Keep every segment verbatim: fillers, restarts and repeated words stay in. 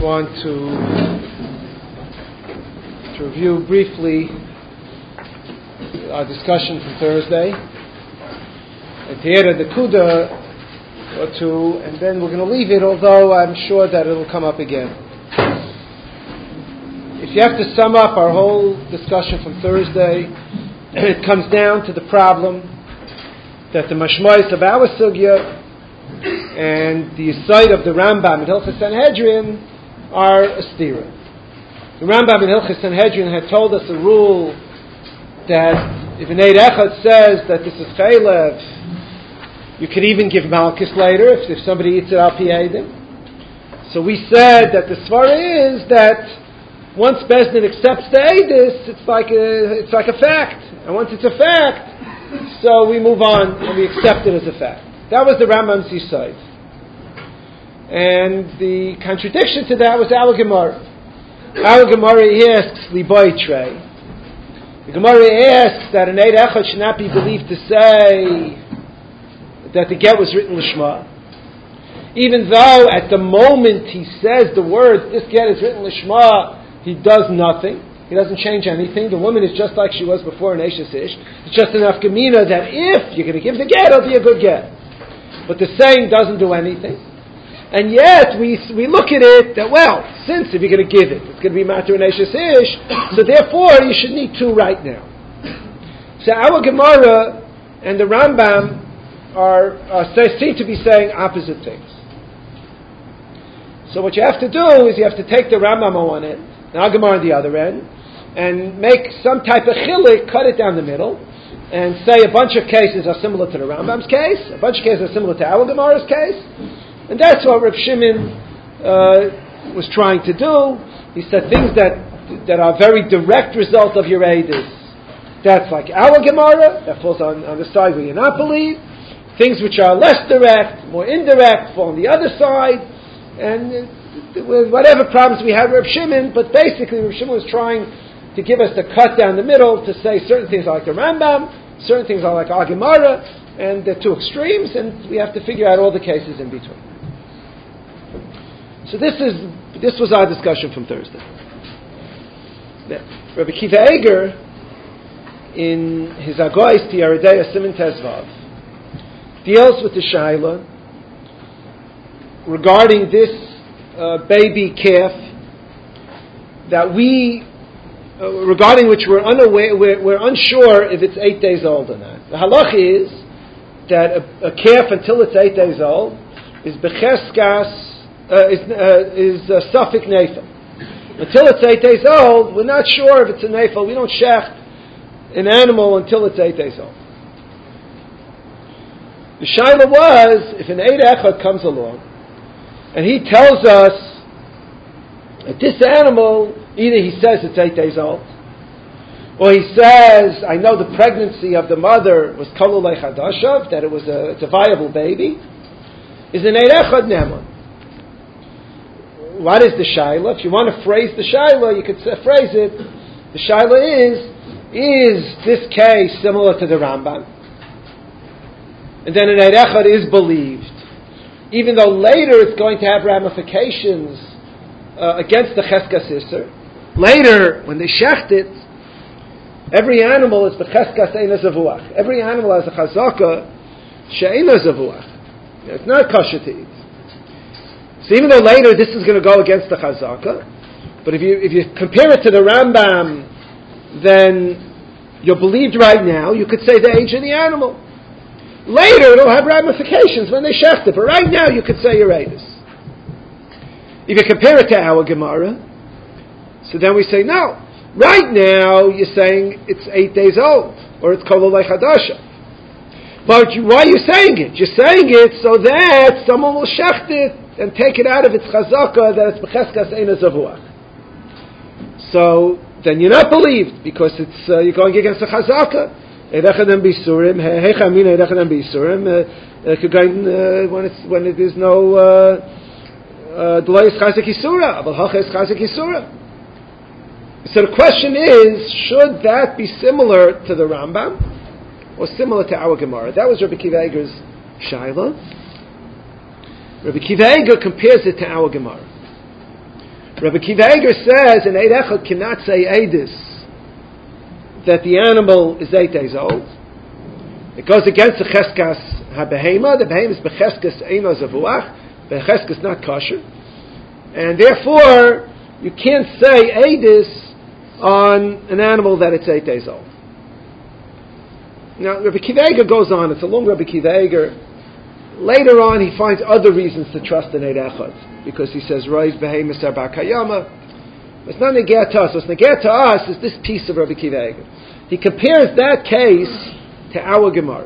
want to, to review briefly our discussion from Thursday and to add a nekuda or two, and then we're going to leave it, although I'm sure that it'll come up again. If you have to sum up our whole discussion from Thursday, it comes down to the problem that the mashmois of our sugya and the site of the Rambam in Hilchos Sanhedrin are a stira. The Rambam in Hilchos Sanhedrin had told us a rule that if an Eid Echad says that this is chaylev, you could even give malchus later if, if somebody eats it al pi eidim. So we said that the svara is that once Bezdin accepts the eidus, it's like a it's like a fact, and once it's a fact, so we move on and we accept it as a fact. That was the Rambam's side. And the contradiction to that was our Gemara. Our Gemara asks liboy trey. The Gemara asks that an Eid Echad should not be believed to say that the get was written l'shma, even though at the moment he says the words this get is written l'shma, he does nothing. He doesn't change anything. The woman is just like she was before in Eishes Ish. It's just enough gemina that if you're going to give the get, it'll be a good get. But the saying doesn't do anything. And yet, we we look at it that, well, since if you're going to give it, it's going to be matter in Eishes Ish, so therefore you should need two right now. So our Gemara and the Rambam are, are say, seem to be saying opposite things. So what you have to do is you have to take the Rambam on one end, and our Gemara on the other end, and make some type of chilik, cut it down the middle, and say a bunch of cases are similar to the Rambam's case, a bunch of cases are similar to our Gemara's case, and that's what Reb Shimon uh, was trying to do. He said things that that are very direct result of your eidus. That's like our Gemara, that falls on, on the side where you not believe. Things which are less direct, more indirect, fall on the other side. And uh, with whatever problems we had with Reb Shimon, but basically Reb Shimon was trying to give us the cut down the middle to say certain things are like the Rambam, certain things are like our Gemara, and they're two extremes, and we have to figure out all the cases in between. So this is this was our discussion from Thursday. Now, Rabbi Kiva Eger, in his Agois Tiyaredeya Siman Tezvav, deals with the Shaila regarding this uh, baby calf that we, uh, regarding which we're unaware, we're, we're unsure if it's eight days old or not. The halach is that a, a calf until it's eight days old is becheskas. Uh, is uh, is uh, suffik nefel. Until it's eight days old, we're not sure if it's a nefel. We don't shecht an animal until it's eight days old. The shaila was, if an Eid Echad comes along and he tells us that this animal, either he says it's eight days old, or he says, I know the pregnancy of the mother was kololei chadashav, that it was a, it's a viable baby, is an Eid Echad neman. What is the shaila? If you want to phrase the shaila, you could say, phrase it. The shaila is, is this case similar to the Rambam? And then an Eid Echad is believed. Even though later it's going to have ramifications uh, against the Cheskas Isser. Later, when they shecht it, every animal is b'cheskas eina zavuach. Every animal has a chazaka she'eina zavuach. It's not kosher to eat. So even though later this is going to go against the chazaka, but if you if you compare it to the Rambam, then you're believed right now. You could say the age of the animal. Later it'll have ramifications when they shecht it, but right now you could say your eidus. If you compare it to our Gemara, so then we say no. Right now you're saying it's eight days old, or it's kololei chadasha. But you, why are you saying it? You're saying it so that someone will shecht it and take it out of its chazaka that it's b'cheskas eina zavuach. So then you're not believed because it's uh, you're going against the chazaka. Eidechadem bisurim, heichamin eidechadem bisurim. When it's when it is no delay is chazak isura, but hacha is chazak isura. So the question is, should that be similar to the Rambam or similar to our Gemara? That was Rabbi Kiva Eger's shaila. Rabbi Kiva Eger compares it to our Gemara. Rabbi Kiva Eger says an Eid Echad cannot say Eidus that the animal is eight days old. It goes against the Cheskas HaBehema. The Behema is Becheskas Eino Zavuach. Becheskas not kosher. And therefore, you can't say Eidus on an animal that it's eight days old. Now, Rabbi Kiva Eger goes on. It's a long Rabbi Kiva Eger. Later on, he finds other reasons to trust in Eid Echad, because he says, Roiz Behemis Arba Kayama. It's not Negeh to us. What's Negeh to us is this piece of Rabbi Kiva Eger. He compares that case to our Gemara.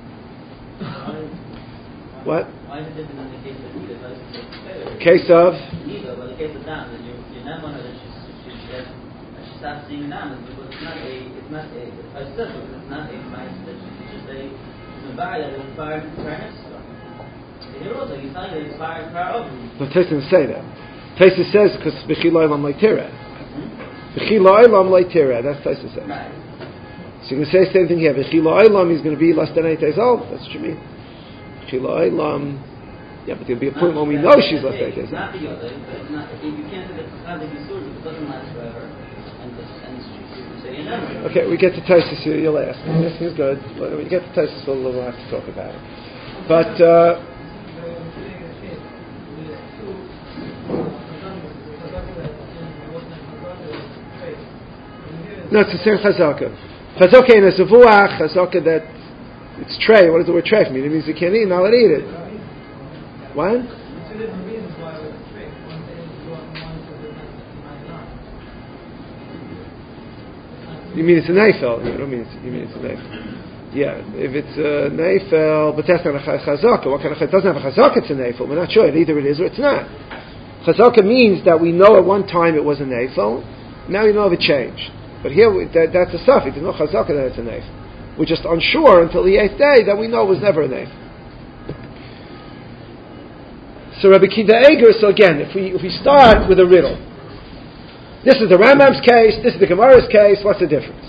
What? Why is it different than the case of Nida? Case of? Nida, well, the case of Dam, that you're not one of the she stops seeing Dam because it's not a, it's not a, it's not a mice that it's just a, it's a bar that is inspired by next. Here also, he's telling you it's far, far over. No, Taisa doesn't say that. Taisa says because B'chila Olam Leitira. B'chila Olam Leitira. That's Taisa says. Right. So you can say the same thing here. B'chila Olam, he's going to be less than eight days old. That's what you mean. B'chila Olam. Yeah, but there'll be a point when we know she's less than eight days old. Not the other. It's not. You can't say that Chazak Yisur it doesn't last forever. And and you say never. Okay, we get to Taisa here. You'll ask. This is good. When we get to Taisa, we'll have to talk about it. But. Uh, No, it's the same chazaka. Chazaka in a zavuach, chazaka that it's tray. What does the word tray mean? It means you can't eat, not let eat it. What? You mean it's a neifel? You don't mean it's, you mean it's a neifel. Yeah, if it's a neifel, but that's not a chazaka. What kind of chazaka? It doesn't have a chazaka, it's a neifel. We're not sure. Either it is or it's not. Chazaka means that we know at one time it was a neifel, now we know if it changed. But here, we, that, that's a suffix. There's no chazaka that it's a neif. We're just unsure until the eighth day that we know it was never a neif. So Rabbi Kiva Eger, so again, if we if we start with a riddle, this is the Rambam's case, this is the Gemara's case, what's the difference?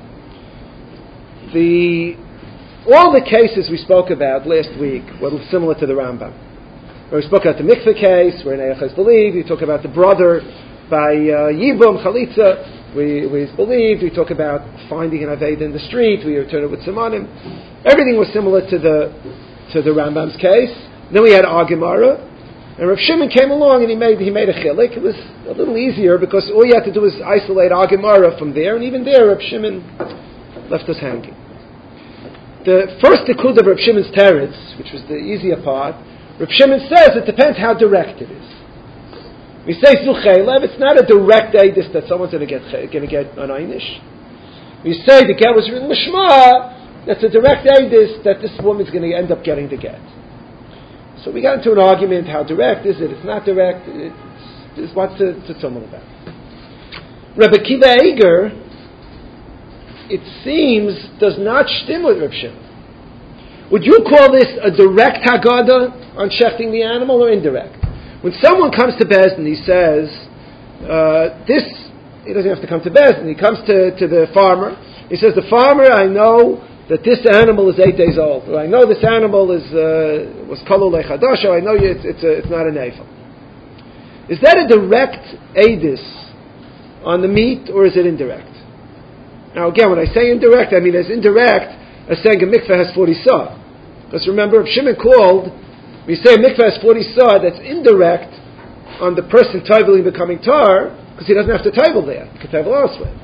The all the cases we spoke about last week were similar to the Rambam. Where we spoke about the mikveh case, where Neach has believed, we talk about the brother by uh, Yibum, Chalitza, We we believed. We talk about finding an Aved in the street. We return it with Simonim. Everything was similar to the to the Rambam's case. Then we had our Gemara, and Rav Shimon came along and he made he made a chilik. It was a little easier because all you had to do was isolate our Gemara from there, and even there Rav Shimon left us hanging. The first tikud of Rav Shimon's teretz, which was the easier part, Rav Shimon says it depends how direct it is. We say Zuchelev, it's not a direct aidis that someone's going to get going to get an einish. We say the get was written Lishma, that's a direct aidis that this woman's going to end up getting the get. So we got into an argument, how direct is it? It's not direct. It's, it's what's the tzumel about. Rabbi Kiva Eger, it seems, does not shtim with Rav Shimon. Would you call this a direct Haggadah on shechting the animal or indirect? When someone comes to Bezdin, he says, uh, this, he doesn't have to come to Bezdin, he comes to, to the farmer, he says, the farmer, I know that this animal is eight days old, or I know this animal is, uh, was kolol lechadasho, I know it's, it's, a, it's not an eifel. Is that a direct eidis on the meat, or is it indirect? Now again, when I say indirect, I mean as indirect as saying a mikveh has forty sah. Because remember, if Shimon called, we say a mikveh has forty sah, that's indirect on the person taiveling becoming tar, because he doesn't have to taivel there. He can taivel elsewhere.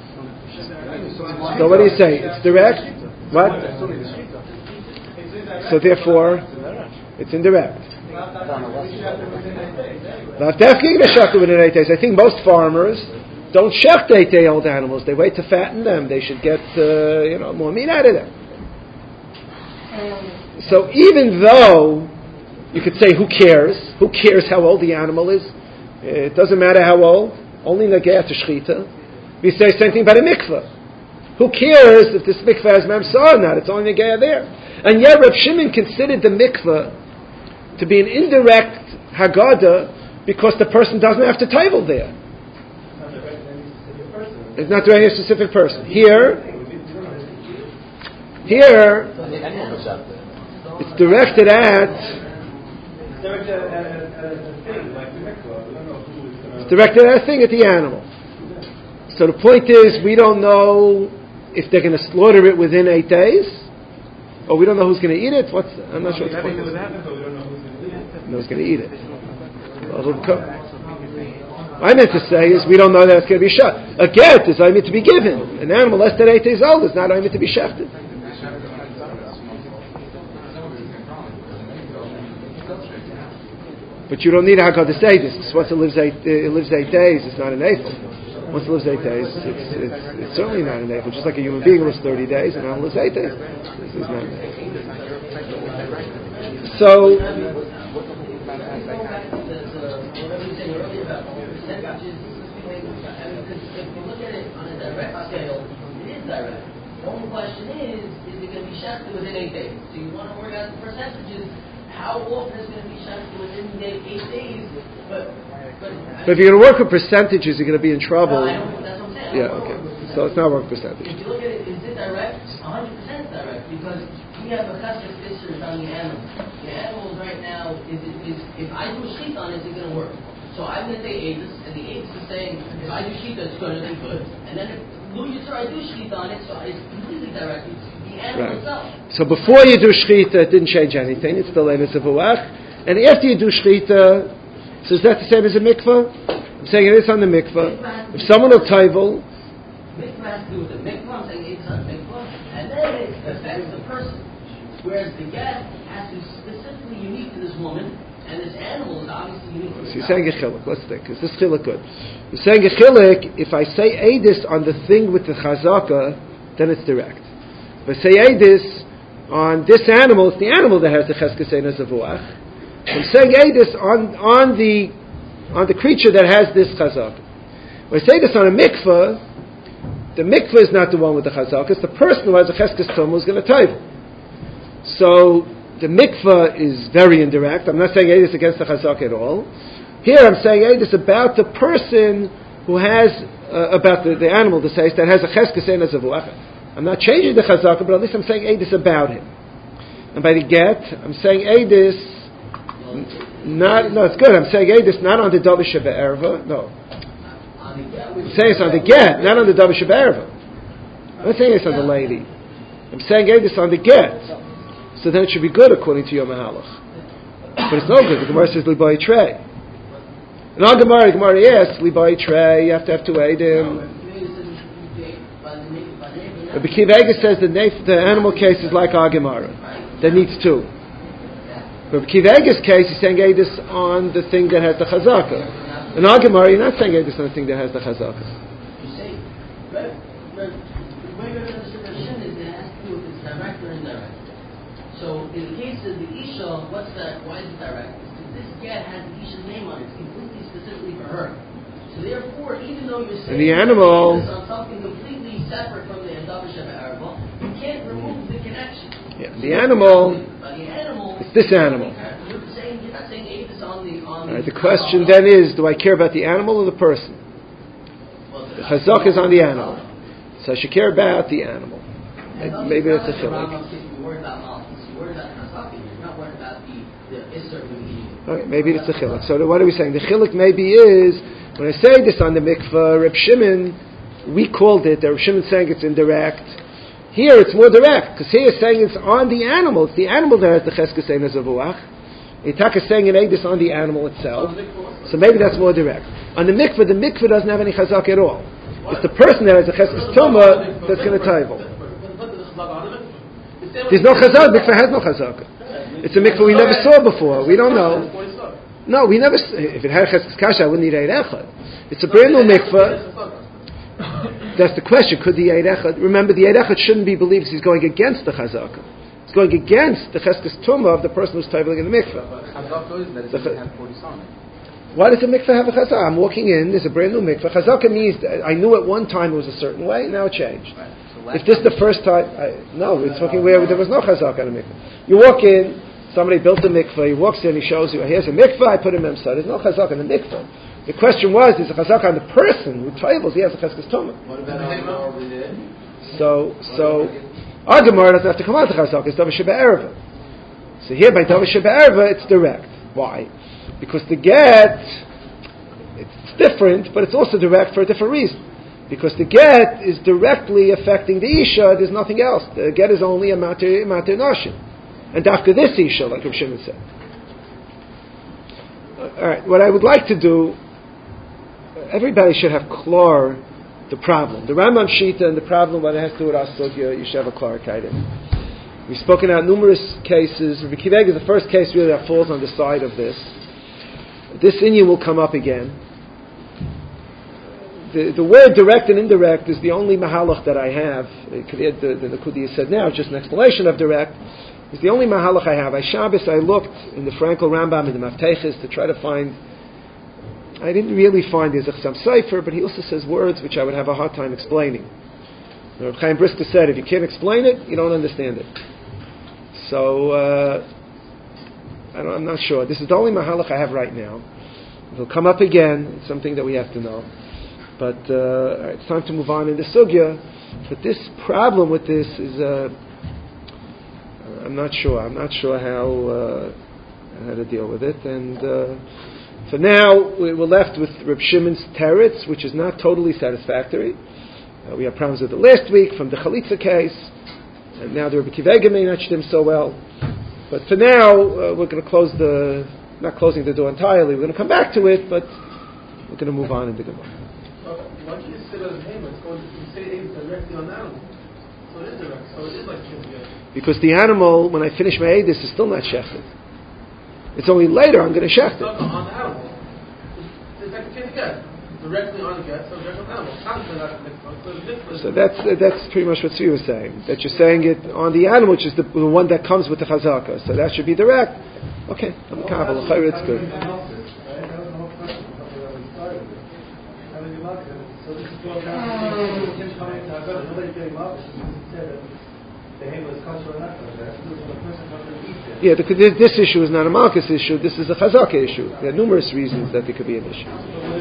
So what do you say? It's direct? What? So therefore, it's indirect. I think most farmers don't shech eight-day-old animals. They wait to fatten them. They should get uh, you know more meat out of them. So even though you could say, who cares? Who cares how old the animal is? It doesn't matter how old. Only nageh to shchita. We say same thing about a mikveh. Who cares if this mikveh has memsah or not? It's only nageh there. And yet Rav Shimon considered the mikveh to be an indirect haggadah because the person doesn't have to taivel there. It's not to any specific person. Here, here, it's directed at. It's directed at a thing, at the animal. So the point is, we don't know if they're going to slaughter it within eight days, or we don't know who's going to eat it. What's I'm not sure what the point is. No one's going to eat it. What I meant to say is we don't know that it's going to be shot. A get is only meant to be given. An animal less than eight days old is not only meant to be shechted. But you don't need a hakad to say this, because once it lives eight, it lives eight days, it's not an eiffel. Once it lives eight days, it's, it's, it's certainly not an eiffel. Just like a human being lives thirty days, and an animal lives eight days. This is not an eiffel. So, direct. The only question is, is it going to be shafted within eight days? So you want to work out the percentages, how often is it going to be shafted within the eight days? But, but, but if you're going to work with percentages, you're going to be in trouble. No, I don't, that's what I'm saying. Yeah, okay. So it's not work percentage. If you look at it, is it direct? one hundred percent direct, because we have a chesed fishers on the animals. The animals right now, is, is, is if I do a sheet on it, is it going to work? So I'm going to say Avis, and the Avis is saying, if I do sheet, it's going to be good. And then if Lu Yisra, I do sheet on it, so it's completely direct. It's the animal Right. itself. So before you do shechita, it didn't change anything. It's still Emes Avuach. And after you do shechita, so is that the same as a mikvah? I'm saying it is on the mikvah. If someone will taivel, Mikvah has to do with the mikvah. I'm saying Avis on mikvah. And then it affects the person. Whereas the get has to be specifically unique to this woman. And this animal is obviously unique. so you're saying a chilik. Let's think. Is this chilik good? You're saying a chilik, if I say Eidis on the thing with the chazaka, then it's direct. If I say Eidis on this animal, it's the animal that has the cheskes ein hazavuach. I'm saying Eidis on, on, the, on the creature that has this chazaka. When I say this on a mikvah, the mikvah is not the one with the chazaka, it's the person who has a cheskes tum who's going to taivel. So, the mikvah is very indirect. I'm not saying Eidis against the chazak at all. Here I'm saying Eidis about the person who has, uh, about the, the animal, the says, that has a cheskes ein hazavuach. I'm not changing the chazak, but at least I'm saying Eidis about him. And by the get, I'm saying Eidis, not, no, it's good. I'm saying Eidis not on the Davar Shebe'erva, no. I'm saying it's on the get, not on the Davar Shebe'erva. I'm not saying it's on the lady. I'm saying Eidis on the get. So then it should be good according to your Mahalach. But it's no good. The Gemara says, Libai Trey. In our Gemara, the Gemara asks, Libai Trey, you have to have to aid him. But Bekiv Ega says the, the animal case is like our Gemara. That needs two. But Bekiv Ega's case, he's saying Eidis on the thing that has the Chazaka. In our Gemara, you're not saying Eidis on the thing that has the Chazaka. You say, but, but, the way we're going to understand Hashem is it has to do with its direct or indirect. So in the case of the Isha, what's that? Why is it direct? Because this get has the Isha's name on it. It's completely specifically for her. So therefore, even though you're saying the animal it's on something completely separate from the Davar Shebe'erva, you can't remove the connection. Yeah, the animal, But the animal, it's this animal. You're saying you're not saying Avis on the on Right, the. the question then is, do I care about the animal or the person? Well, The chazak is on the animal. So I should care about the animal. Maybe that's a chilik. Okay, maybe it's a chilik. So what are we saying? The chilik maybe is, when I say this on the mikvah, Reb Shimon, we called it, Reb Shimon saying it's indirect. Here it's more direct, because here it's saying it's on the animal. It's the animal that has the cheskes ein hazavuach. Itak is saying an Eidis on the animal itself. So maybe that's more direct. On the mikvah, the mikvah doesn't have any chazak at all. It's the person that has the cheskes tumah that's going to taivel. There's no chazak. Mikvah has no chazak. It's a mikvah we never saw before. We don't know. No, we never. If it had cheskes kasha, I wouldn't need eid echad. It's a brand new mikvah. That's the question. Could the eid echad? Remember, the eid echad shouldn't be believed because he's going against the chazak. It's going against the cheskes tumah of the person who's taiveling in the mikvah. Why does the mikvah have a chazaka? I'm walking in. There's a brand new mikvah. Chazaka means that I knew at one time it was a certain way. Now it changed. If this is the first time, I, no, we're talking where there was no chazaka in a mikvah. You walk in, somebody built a mikvah, he walks in, he shows you, here's a mikvah, I put him in Memsa. There's no chazaka in the mikvah. The question was, is a chazaka on the person who travels, he has a cheskes tumah. What about our over there? So, so, our Gemara doesn't have to come out to chazaka, it's Davar Shebe'erva. So here by Davar Shebe'erva, it's direct. Why? Because the get, it's different, but it's also direct for a different reason. Because the get is directly affecting the Isha, there's nothing else. The get is only a mater, mater nashim. And after this Isha, like Rav Shimon said. Alright, what I would like to do, everybody should have klar the problem. The Rambam Shita and the problem, what it has to do with us, you should have a klar kaidim. We've spoken out numerous cases. Rabbi Akiva Eiger is the first case really that falls on the side of this. This inyan will come up again. The, the word direct and indirect is the only mahalach that I have. The, the, the Nakudi has said now, just an explanation of direct. It's the only mahalach I have. I Shabbos, I looked in the Frankel Rambam, in the Mafteches, to try to find. I didn't really find the Zechsam Sefer, but he also says words which I would have a hard time explaining. Reb Chaim Brisker said, if you can't explain it, you don't understand it. So, uh, I don't, I'm not sure. This is the only mahalach I have right now. It'll come up again. It's something that we have to know. But uh, it's time to move on in the sugya. But this problem with this is, uh, I'm not sure. I'm not sure how uh, how to deal with it. And uh, for now, we're left with Reb Shimon's teretz, which is not totally satisfactory. Uh, we have problems with it last week from the Chalitza case, and now the Rabbi Akiva Eiger may not him so well. But for now, uh, we're going to close the, not closing the door entirely. We're going to come back to it, but we're going to move on in the Gemara. Why don't you sit on him? It's going to say aims directly on the animal. So it is direct. So it is like Shemiyah. Because the animal, when I finish my Eidus, is still not shechted. It's only later I'm going to shecht it. It's not on the animal. It's like a kid again. Directly on the get, so directly on the animal. So that's uh, that's pretty much what Tzvi was saying. That you're saying it on the animal, which is the, the one that comes with the chazaka. So that should be direct. Okay, I'm a kabbalah. It's good. So this is going down to him coming to Haggadah. Nobody's getting love. The halo is kosher or not kosher. That's when the person comes and eats it. Yeah, the, this issue is not a Malkus issue. This is a Chazaka issue. There are numerous reasons that there could be an issue.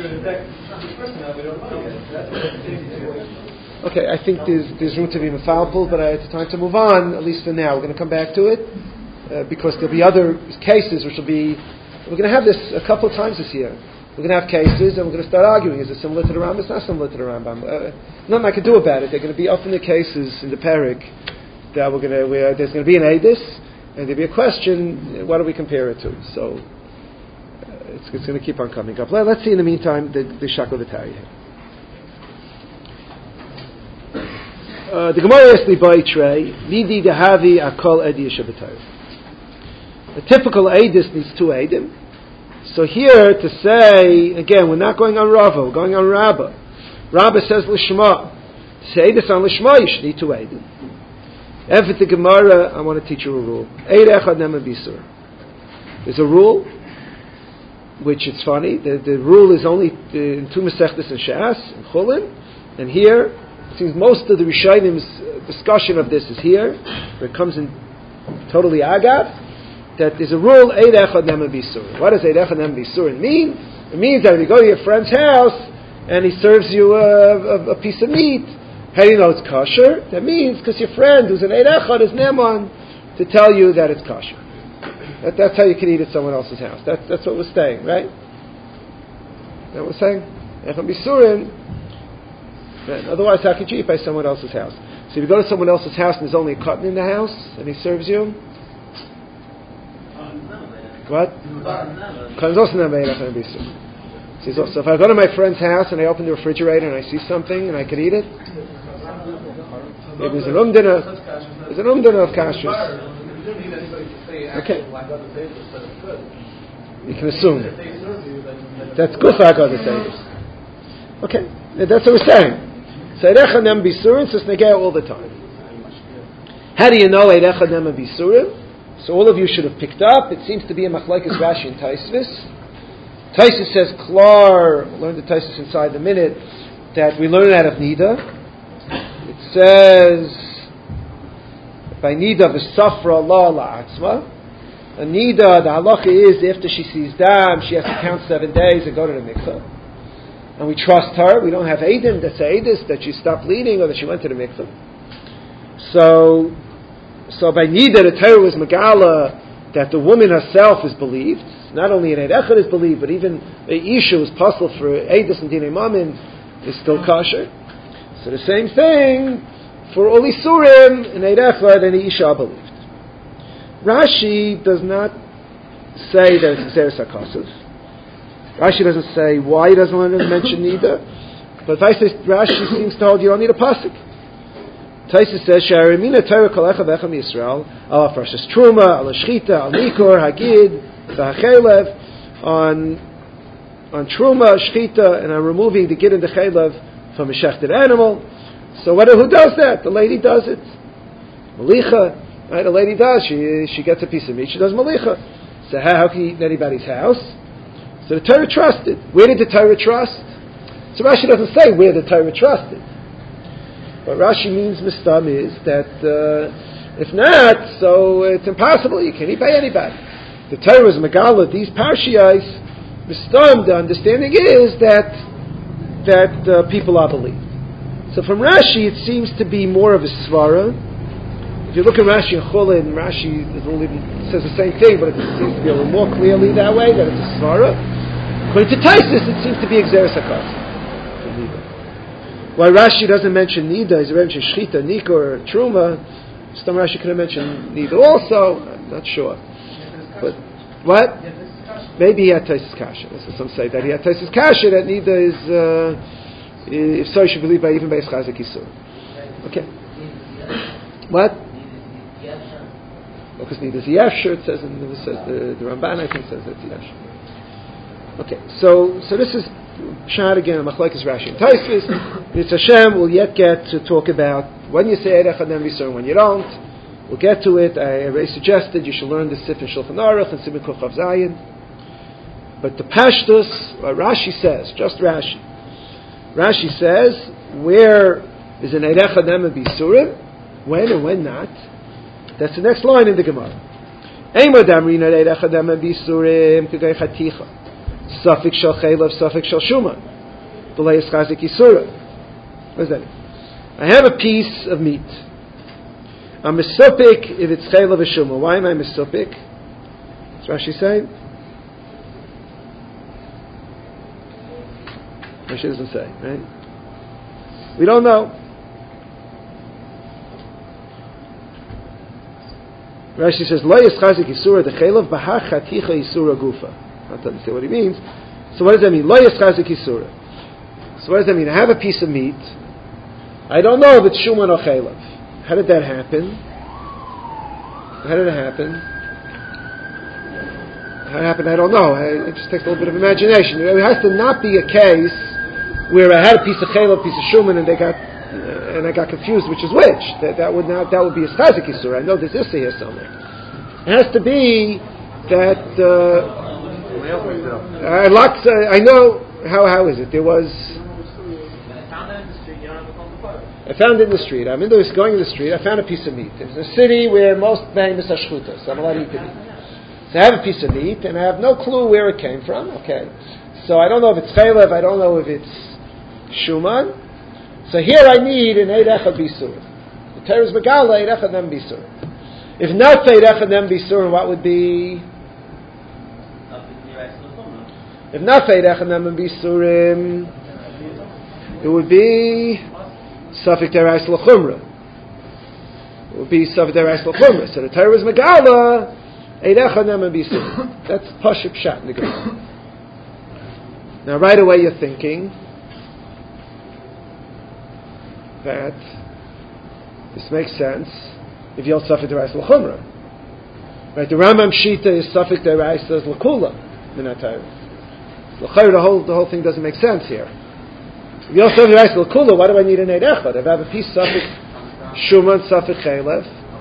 Okay, I think there's, there's room to be methodical, but I, it's time to move on, at least for now. We're going to come back to it, uh, because there'll be other cases which will be... We're going to have this a couple of times this year. We're going to have cases, and we're going to start arguing. Is it similar to the Rambam? It's not similar to the Rambam. Uh, nothing I can do about it. There are going to be often the cases in the Parak that we're going to, where there's going to be an Eidus, and there'll be a question, what do we compare it to? So, uh, it's, it's going to keep on coming up. Let, let's see in the meantime the, the Shakla V'Tari. Uh, the Gemara asks the Baitrei, Midi Dehavi Akol Edi Yeshabbatayr. A typical Eidus needs two Eidim. So here to say, again, we're not going on Rava, we're going on Rabbah. Rabbah says Lishma. To say Eidus on Lishma, you should need two Eidim. Efet the Gemara, I want to teach you a rule. Eid Echad Nema Bisur. There's a rule, which it's funny, the, the rule is only in two Masechtas and Shas, and Chulin, and here, it seems most of the Rishayim's discussion of this is here, where it comes in totally Agav, that there's a rule, Eid Echad Nema Bisur. What does Eid Echad Nema Bisur mean? It means that if you go to your friend's house, and he serves you a, a, a piece of meat, how do you know it's kosher? That means because your friend who's an Eid Echad is Neman to tell you that it's kosher. That, that's how you can eat at someone else's house. That's that's what we're saying, right? That we're saying. Echad Bisurin. Otherwise, how could you eat by someone else's house? So if you go to someone else's house and there's only a cotton in the house and he serves you, what? Cotton's also not made Echad Bisurin. So if I go to my friend's house and I open the refrigerator and I see something and I could eat it, it was an umdana, it was an umdana of kashrus. Okay. You can assume. That's gufa the same. Okay. That's what we're saying. So Eidecha Nem Bisurim, so it's negaya all the time. How do you know Eidecha Nem Bisurim? So all of you should have picked up. It seems to be a machlekes Rashi and Taisvis. Taisus says, Klar, we'll learn the Taisus inside the minute, that we learn out of Nida. It says, by Nida, v'safra Allah la'atzma. And Nida, the halacha is, after she sees dam, she has to count seven days and go to the mikveh. And we trust her. We don't have Eidim that say Eidus, that she stopped bleeding or that she went to the mikveh. So, so by Nida, the Torah was Megala, that the woman herself is believed. not only an Eid Echad is believed, but even a Isha is possible for Eidus and Dinei Mamin is still kosher. So the same thing for all Isurim, an Eid Echad and an Isha are believed. Rashi does not say that it's Xeris HaKosov. Rashi doesn't say why he doesn't want to mention neither. But Rashi seems to hold you don't need a pasuk. Taisa says, "Sharimina Torah Kolecha V'Echem Yisrael Al Parshas Truma Al Shchita Al Nikor Hagid V'Hachelev on on Truma Shchita and on removing the Gid and the Chelev from a shechted animal." So what, who does that? The lady does it. Malicha, right? The lady does. She she gets a piece of meat. She does malicha. So how, how can you eat in anybody's house? So the Torah trusted. Where did the Torah trust? So Rashi doesn't say where the Torah trusted. What Rashi means mistam is that uh, if not, so it's impossible. You can't eat by anybody. The Torah is megala. These parshiyos mistam. The understanding is that that uh, people are believed. So from Rashi, it seems to be more of a svara. If you look at Rashi and Chulin, Rashi says the same thing, but it seems to be a little more clearly that way, that it's a svara. According to Taisus, it seems to be Xeris HaKosov. Why Rashi doesn't mention Nida, he's mentioned Shchita, Nikor, or Truma. Some Rashi could have mentioned Nida also. I'm not sure. But what? Maybe he had Taisus Kasha. That's what some say, that he had Taisus Kasha, that Nida is, uh, if so, you should believe by even Beis Chazak Yisur. Okay. What? Because Nida is Yefshur, it says, in, it says the, the Ramban, I think, says that's Yefshur. Okay, so so this is Pshat again, Machlekes Rashi and Tosfos. It's Hashem. We'll yet get to talk about when you say Eid Echad Ne'em Yisur and when you don't. We'll get to it. I already suggested you should learn the Sif in Shulchan Aruch and Simon Kuf Chav Zayin. But the Pashtus, what Rashi says, just Rashi. Rashi says, where is an Eid Echad Ne'em Yisurim, when and when not. That's the next line in the Gemara. Eimad Amrin Eid Echad Ne'em Yisurim K'gay Chaticha. Suffix shel chaylev, suffix shel shuman. B'lei eschazik yisura. What does that mean? I have a piece of meat. I'm misupik if it's chaylev or shuman. Why am I misupik? What's Rashi saying? Rashi doesn't say, right? We don't know. Rashi says, Lo eschazik yisura the chaylev b'ha chaticha yisura gufa. I don't understand what he means. So what does that mean? Lo yeschazik yisura. So what does that mean? I have a piece of meat. I don't know if it's shuman or chaylev. How did that happen? How did it happen? How it happened? I don't know. It just takes a little bit of imagination. It has to not be a case where I had a piece of chaylev, a piece of shuman, and they got uh, and I got confused which is which. That, that would not that would be a yeschazik yisura. I know there's issa here somewhere. It has to be that. Uh, Uh, lots, uh, I know how how is it? There was. I found it in the street. You don't have to call the photo. I found it in the street. I'm in the, going in the street. I found a piece of meat. It's a city where most famous are shchuta, so I'm allowed to eat the meat. So I have a piece of meat, and I have no clue where it came from. Okay, so I don't know if it's chaylev. I don't know if it's shuman. So here I need an eid echad bisur. The Torah is megala eid echad nem bisur. If not eid echad nem bisur, what would be? If not Eid Echad Ne'em Bisurim, it would be Safek Derais L'Chumra. It would be Safek Derais L'Chumra. So the Torah is Megala Eid Echad Ne'em Bisurim. That's Pashup Pshat in the Gemara. Now right away you're thinking that this makes sense if you hold Safek Derais L'Chumra. Right? The Rambam Shita is Safek Derais L'Kula in that Torah. The whole the whole thing doesn't make sense here. If you also have the rice l'kula, why do I need an eid echad? If I have a piece suffix shuman suffix chaylev,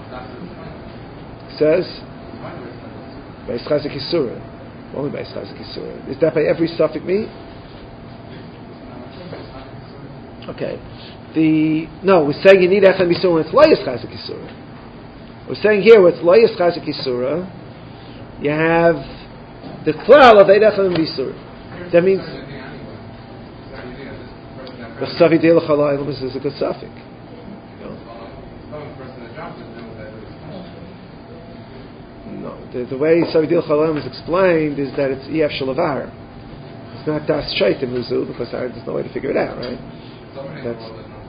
says Beis Chazak Yisura, only Beis Chazak Yisura. Is that by every suffix meat? Okay. The no, we're saying you need echad misura when it's loyas Chazak Yisura. We're saying here when it's loyas Chazak Yisura, you have the klal of eid echad misura. That means the Safi Deil Chalayim is a good suffix. No, The, the way Savidil Chalam is explained is that it's E F Shalavar. It's not Das Shaitim Muzu, because I, there's no way to figure it out, right? That's,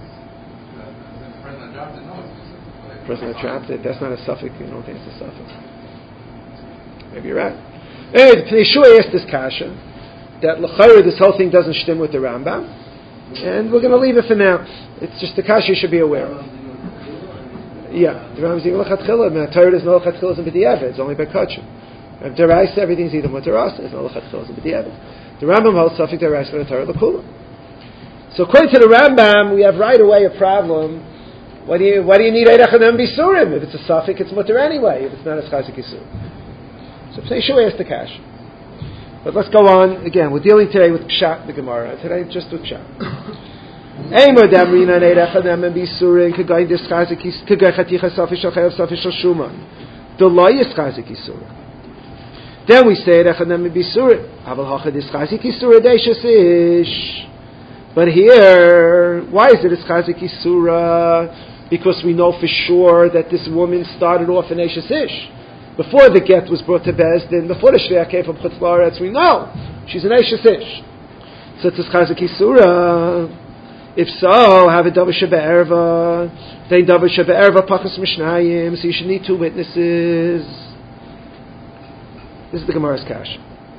the person that dropped it, that's not a suffix, you don't think it's a suffix. Maybe you're right. Anyway, Yeshua asked this kasha, that l'chayr, this whole thing doesn't stem with the Rambam, and we're going to leave it for now. It's just the kasha you should be aware of. Yeah, the Rambam is saying l'chatchila, the Torah is no l'chatchila in b'di'evet, it's only by kachim. If deraisa, everything's either muteras, it's no l'chatchila in b'di'evet. The Rambam holds suffix deraisa for the Torah l'kula. So according to the Rambam, we have right away a problem. Why do you, why do you need Eirech Adam Bisurim? If it's a suffix, it's mutter anyway, if it's not a Chazik Yisur. So Yeshua asked the cash. But let's go on. Again, we're dealing today with Pshat, the Gemara. Today, just with Pshat. Eimer Damrina Eirech Adam Bisurim, Kagay Dis Chazik Yisur, Kagay Chaticha Safish Al Safish Al Shuman. The law is Chazik Yisur. Then we say Eirech Adam Bisurim. Havel Hacha Dis Chazik Yisur Deishas Ish. But here, why is it a Chazik Yisura? Because we know for sure that this woman started off in Eishes Ish. Before the get was brought to Bezdin, before the Shreya came from Chutz La'aretz, we know she's an Eishes Ish. So it's a Chazik Yisura. If so, have a Davar Shebe'erva. Then Davar Shebe'erva Pachas Mishnayim. So you should need two witnesses. This is the Gemara's Kash.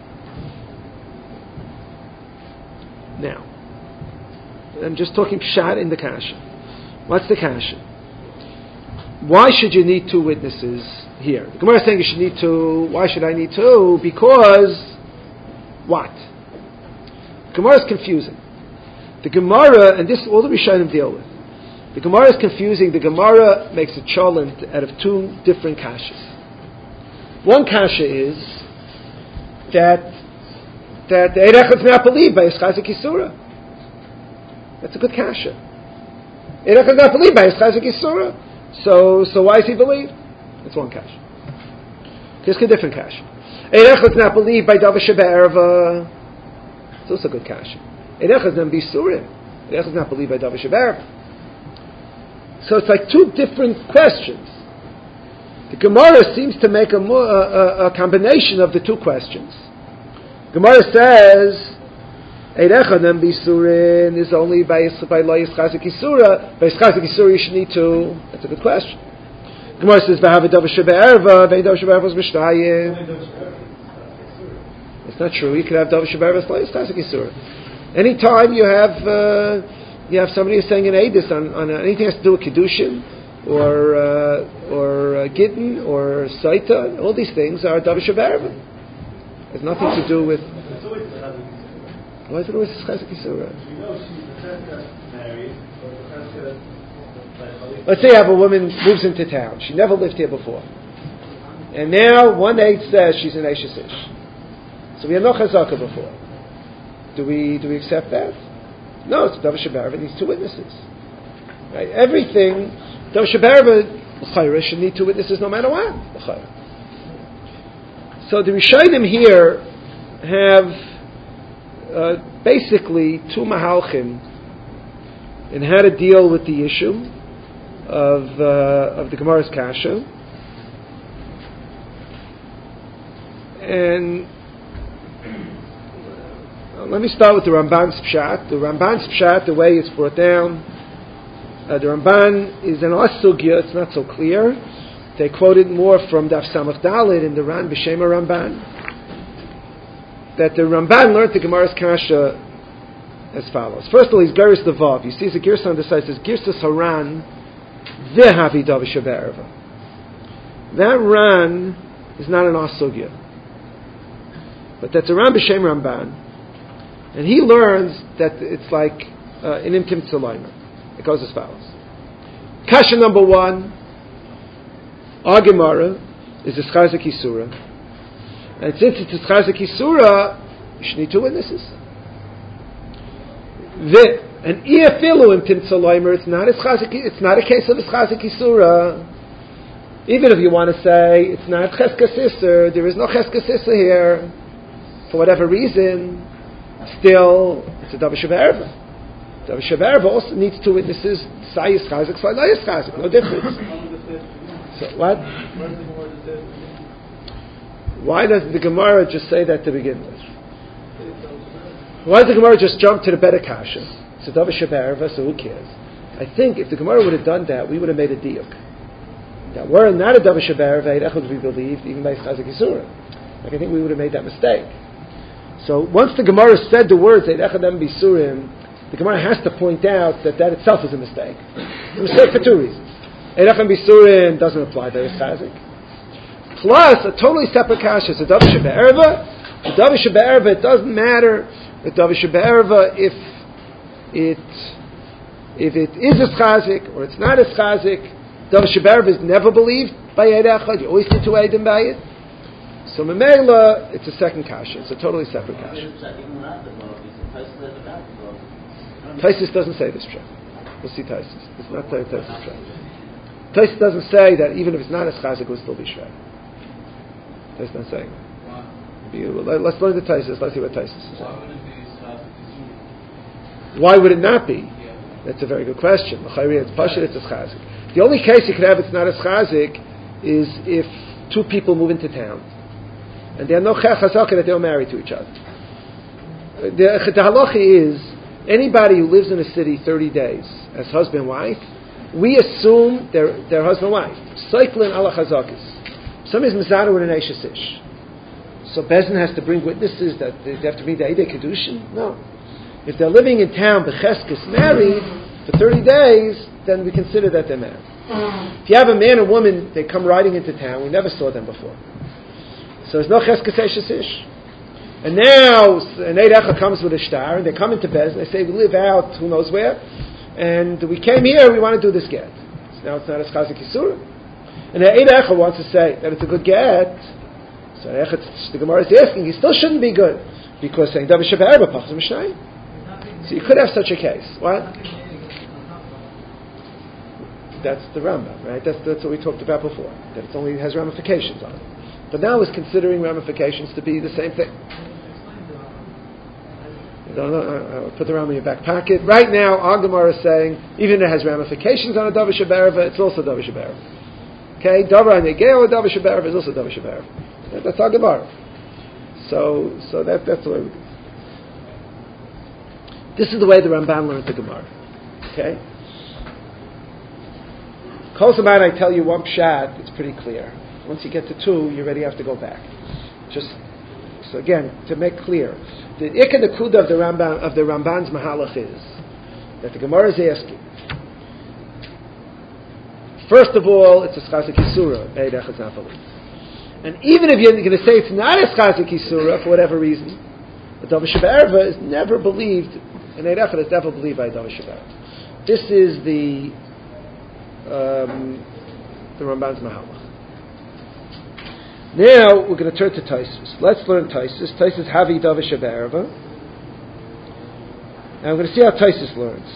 Now, I'm just talking Pshat in the Kasha. What's the Kasha? Why should you need two witnesses here? The Gemara is saying you should need two. Why should I need two? Because what? The Gemara is confusing. The Gemara, and this all the Rishonim deal with. The Gemara is confusing. The Gemara makes a cholent out of two different Kashas. One Kasha is that that the Eirech is not believed by Chazik Yisura. That's a good kasha. Eirech is not believed by his Chazik Yisura. So, so why is he believed? That's one kasha. Here's a different kasha. Eirech is not believed by Davar Shebe'erva. It's also a good kasha. Eirech is not bisurim. Eirech is not believed by Davar Shebe'erva. So it's like two different questions. The Gemara seems to make a, a, a combination of the two questions. Gemara says Eirech Adam Bisurin is only by by Lois Chazik Yisura. By Chazik Yisura you should need two. That's a good question. Gemara says V'hava Davar Shebe'erva. V'hei Davar Shebe'erva is Mishnayim. It's not true. You could have Davar Shebe'erva as Lois Chazik Yisura. Anytime you have uh, you have somebody who's saying an Eidus on, on anything that has to do with Kedushin or uh, or uh, Gittin or Saita, all these things are Davar Shebe'erva. It has nothing to do with. Why is it always Chazik Yisura? Let's say you have a woman moves into town. She never lived here before. And now one aide says she's an Eishes Ish. So we have no Chazaka before. Do we do we accept that? No, it's Davar Shebe'erva. It needs two witnesses. Right? Everything, Davar Shebe'erva, L'chayra should need two witnesses no matter what. L'chayra. So the Rishonim here have Uh, basically two mahalchim in how to deal with the issue of uh, of the Gemara's kasha, and uh, let me start with the Ramban's pshat. The Ramban's pshat, the way it's brought down, uh, the Ramban is an asugya. It's not so clear. They quoted more from Daf Samach Dalet in the Ran B'Shema Ramban. That the Ramban learned the Gemara's kasha as follows. First of all, he's Geras the Vav. You see, as a Gersa on the side says Girsas Haran V'Havi Davar Shebe'erva. That Ran is not an asugya, but that's a Ran B'Shem Ramban, and he learns that it's like uh, in Imtim Tzalaymer. It goes as follows. Kasha number one, our Gemara is a Chazik Yisura. And since it's a Chazik Yisura, you should need two witnesses. The, and Iafilu in Tim Tzaloimer, it's not a Chazik, it's not a case of a Chazik Yisura. Even if you want to say it's not Cheskas Isser, there is no Cheskas Isser here, for whatever reason, still it's a Davar Shebe'erva. Davar Shebe'erva also needs two witnesses. Sayis Chazik, Sayis Chazik, no difference. So what? Why doesn't the Gemara just say that to begin with? Why does the Gemara just jump to the better kasha? It's a davar shebe'erva, so who cares? I think if the Gemara would have done that, we would have made a diuk. That were not a davar shebe'erva, Eid Echad would be believed even by Chazik Yisura. Like I think we would have made that mistake. So once the Gemara said the words Eid Echad Em Bisurim, the Gemara has to point out that that itself is a mistake. A mistake for two reasons. Eid Echad Em Bisurim doesn't apply to Chazik. Plus, a totally separate kasha is a davar shebe'erva. The davar shebe'erva, it doesn't matter. The davar shebe'erva, if it if it is a chazik or it's not a chazik, davar shebe'erva is never believed by Eid Echad. You always need to eidim by it. So memela, it's a second kasha. It's a totally separate kasha. Taisus doesn't say this true. We'll see Taisus. It's not Taisus true. Taisus doesn't say that even if it's not a chazik, it will still be shred. Taisus not saying that. Let's learn the Taisus. Let's see what Taisus is saying. Why would it not be? That's a very good question. It's pashut, it's a chazik. The only case you could have it's not a chazik is if two people move into town and they have no chazaka that they're married to each other. The, the halacha is anybody who lives in a city thirty days as husband and wife, we assume they're, they're husband and wife. Cycling ala chazakis. Somebody's mizana with an eishes ish. So Bezin has to bring witnesses that they have to bring the Eidei Kedushin? No. If they're living in town, Becheskes, married, for thirty days, then we consider that they're married. Mm. If you have a man and woman, they come riding into town, we never saw them before. So there's no Cheskes Eishes Ish. And now, an Eid Echad comes with a star, and they come into Bezin, they say, we live out, who knows where, and we came here, we want to do this get. So now it's not as Chazik Yisura. And the Eid Echad wants to say that it's a good get. So the Gemara is asking, he still shouldn't be good, because saying davar shebe'erva pachas mishnayim. So you could have such a case. What? That's the Rambam, right? That's, that's what we talked about before. That it only has ramifications on it. But now it's considering ramifications to be the same thing. Don't know, I'll put the Rambam in your back pocket. Right now, our Gemara is saying, even if it has ramifications on a davar shebe'erva, it's also davar shebe'erva. Okay, davar negeo or davar shebe'erva is also davar shebe'erva. That's our Gemara. So, so that, that's the way we do. This is the way the Ramban learned the Gemara. Okay? Kol Zaman, I tell you one pshat, it's pretty clear. Once you get to two, you already have to go back. Just, so again, to make clear, the Ikka Nekuda of the Ramban, of the Ramban's Mahalach is, that the Gemara is asking, first of all, it's a Chazik Yisura, Eid Echad not believed. And even if you're going to say it's not a Chazik Yisura, for whatever reason, the davar shebe'erva is never believed, and Eid Echad is never believed by davar shebe'erva. This is the um, the Ramban's Mahalach. Now we're going to turn to Taisus. Let's learn Taisus. Taisus Havi davar shebe'erva. And we're going to see how Taisus learns.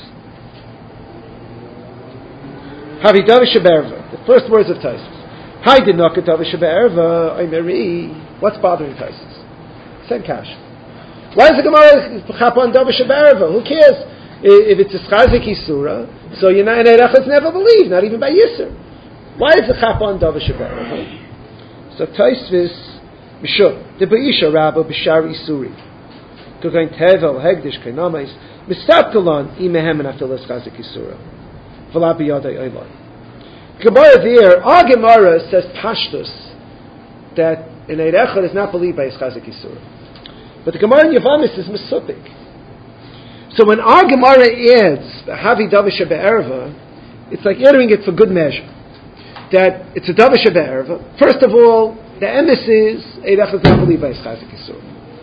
Havi davar shebe'erva. The first words of Taisus. Hi did not get davar shebe'erva. Oimeri. What's bothering Taisus? Same cash. Why is the Gemara chap on davar shebe'erva? Who cares if it's a chazik Yisura? So you're not, and Eid Echad's never believed, not even by Yisur. Why is the chap on davar shebe'erva? So Taisus Mishum the Beisha Rabba Bishar Yisuri Kogain Tevel Hegdish Kainamais Mistatkalon Imehem and Afilas chazik Yisura V'la biyadei Eilon. Gemara there, our Gemara says Pashtus that an Eid Echad is not believed by his chazik Yisura. But the Gemara in Yavamis is Mesupik. So when our Gemara adds Havi davar shebe'erva, it's like adding it for good measure. That it's a davar shebe'erva. First of all, the emes is Eid Echad is not believed by his chazik Yisura.